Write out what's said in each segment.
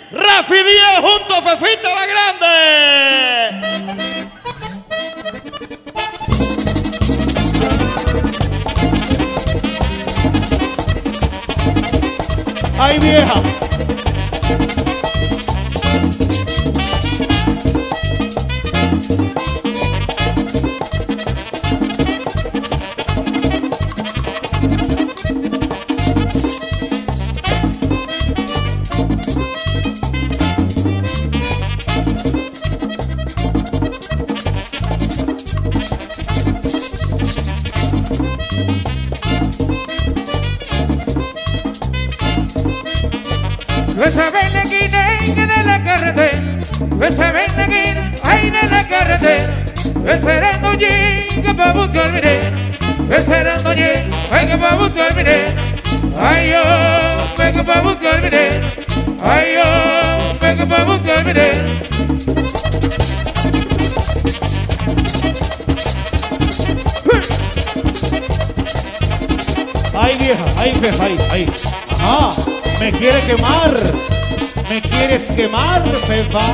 Rafi Díaz junto a Fefita la Grande. ¡Ay, vieja! Esa benequina de la carretera, esa benequina ahí de la carretera, esperando llega para buscar mi nena, esperando llega para buscar mi nena, ay yo vengo para buscar mi nena, ay yo vengo para buscar mi nena. ¡Ay, vieja! ¡Ay, Fefa! ¡Ay! ¡Ajá! ¡Me quiere quemar! ¿Me quieres quemar, Fefa?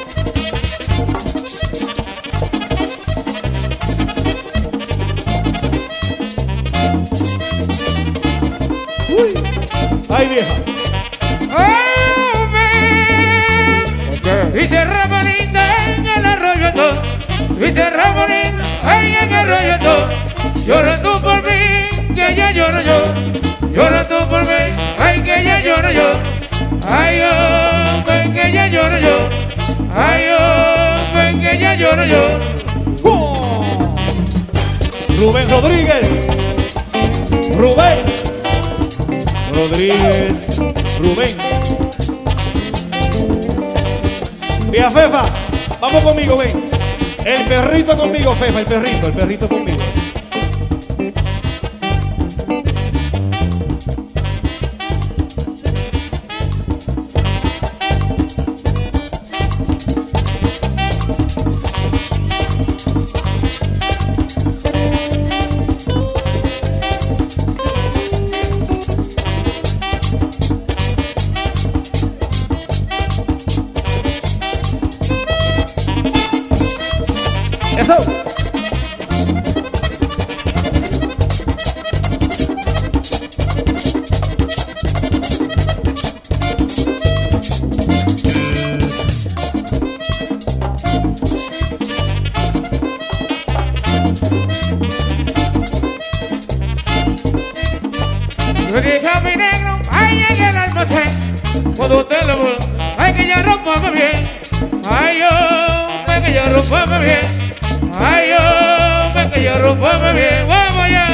¡Uy! ¡Ay, vieja! ¡Oh, man! Dice Ramonita en el arroyo todo, dice Ramonita ahí en el arroyo todo, llora tú por mí, que ella lloro yo, llora tú por mí, ay que ella lloro yo, ay yo, ven que ella lloro yo, ay yo, ven que ella lloro yo. Rubén Rodríguez. Rubén Rodríguez. Rubén. Vieja Fefa, vamos conmigo, ven. El perrito conmigo, Fefa, el perrito conmigo. Eso. Deja mi negro, ay en el almacén, cuando usted lo ve, ay que ya rompame bien, ay yo, ven que ya rompame bien. Ay, yo, ven que ya rompame bien, vamos allá.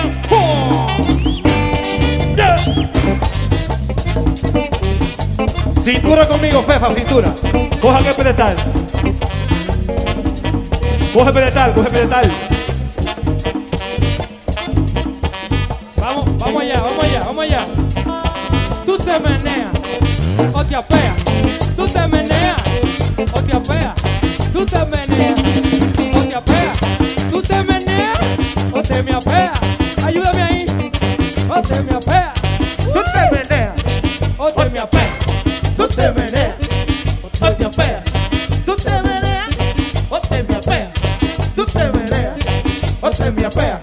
Cintura conmigo, Fefa, cintura. Coja que pedestal. Coge pedestal, coge pedestal. Vamos allá, vamos allá, vamos allá. Tú te meneas o te apeas. Tú te meneas o te apeas. Tú te meneas o te apeas. Tú te meneas o te me apeas. Ayúdame ahí. O te me apeas. Tú te meneas o te me apeas. Tú te meneas o te apeas. Tú te meneas o te me apeas. Tú te meneas o te me apeas.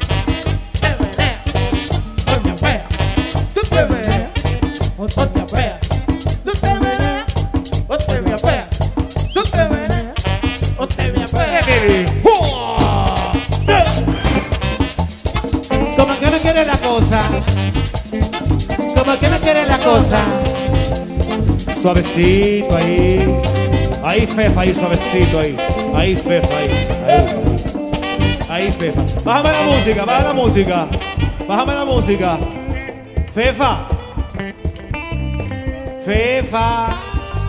Como que no quiere la cosa. Como que no quiere la cosa. Suavecito ahí. Ahí, Fefa, ahí, suavecito ahí. Ahí, Fefa, ahí. Ahí, Fefa. Bájame la música, bájame la música. Bájame la música. Fefa. Fefa.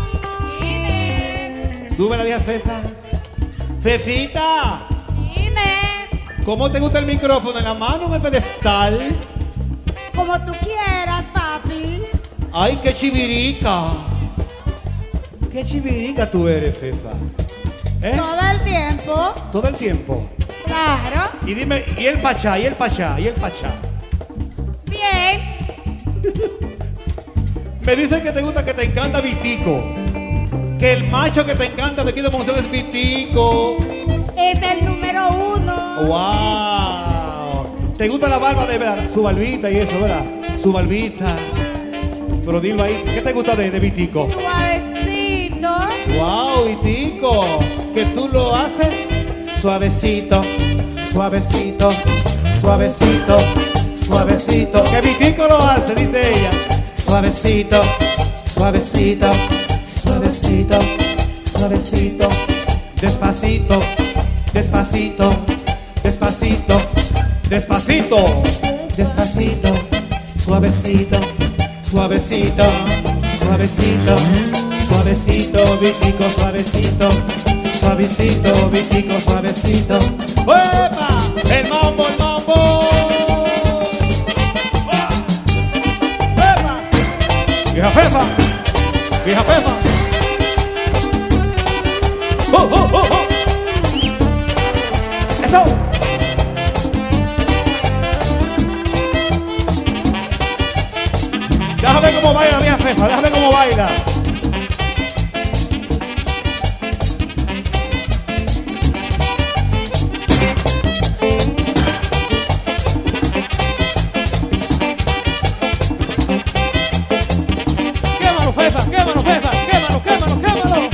Dime. Sube la vieja Fefa. Fefita. Dime. ¿Cómo te gusta el micrófono? ¿En la mano o en el pedestal? Como tú quieras, papi. ¡Ay, qué chivirica! ¡Qué chivirica tú eres, Fefa! ¿Eh? Todo el tiempo. Todo el tiempo. Claro. Y dime, ¿y el pachá? ¿Y el pachá? ¿Y el pachá? Bien. Me dicen que te gusta, que te encanta Vitico. que el macho que te encanta de aquí de Monción es Vitico. Es el número 1. ¡Wow! ¿Te gusta la barba de verdad? Su barbita y eso, ¿verdad? Su barbita. Pero dilo ahí, ¿qué te gusta de Vitico? Suavecito. ¡Wow, Vitico! Que tú lo haces suavecito, suavecito, suavecito, suavecito. Que Vitico lo hace, dice ella. Suavecito, suavecito, suavecito, suavecito. Despacito, despacito, despacito, despacito, despacito, suavecito, suavecito, suavecito, suavecito, Vitico, suavecito, suavecito, Vitico, suavecito. ¡Uepa! El mambo, el mambo. ¡Uepa! Vieja Fefa, vieja Fefa. ¡Oh, oh, oh, oh! ¡Eso! Déjame cómo baila, vieja Fefa, déjame cómo baila. Quémalo, Fefa, quémalo, Fefa, quémalo, quémalo, quémalo.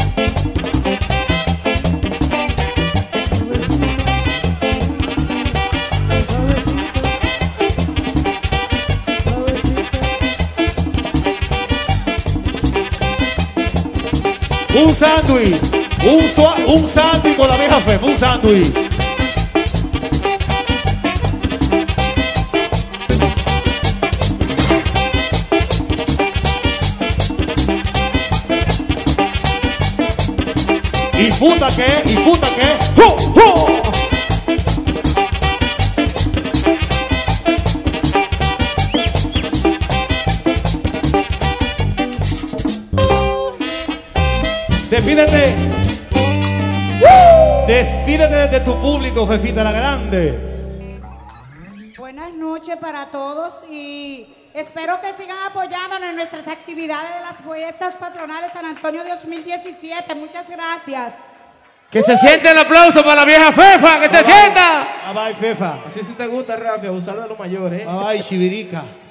Un sándwich, un sándwich con la vieja Fefa, un sándwich. ¿Y puta qué? ¿Y puta qué? ¡Oh, oh! Despídete. Despídete de tu público, Fefita la Grande. Buenas noches para todos y espero que sigan apoyándonos en nuestras actividades de las fiestas patronales San Antonio 2017. Muchas gracias. Que se siente el aplauso para la vieja Fefa, que se sienta. Bye bye, Fefa. Así si te gusta, Rafa, un saludo a los mayores. Bye bye, Chivirica.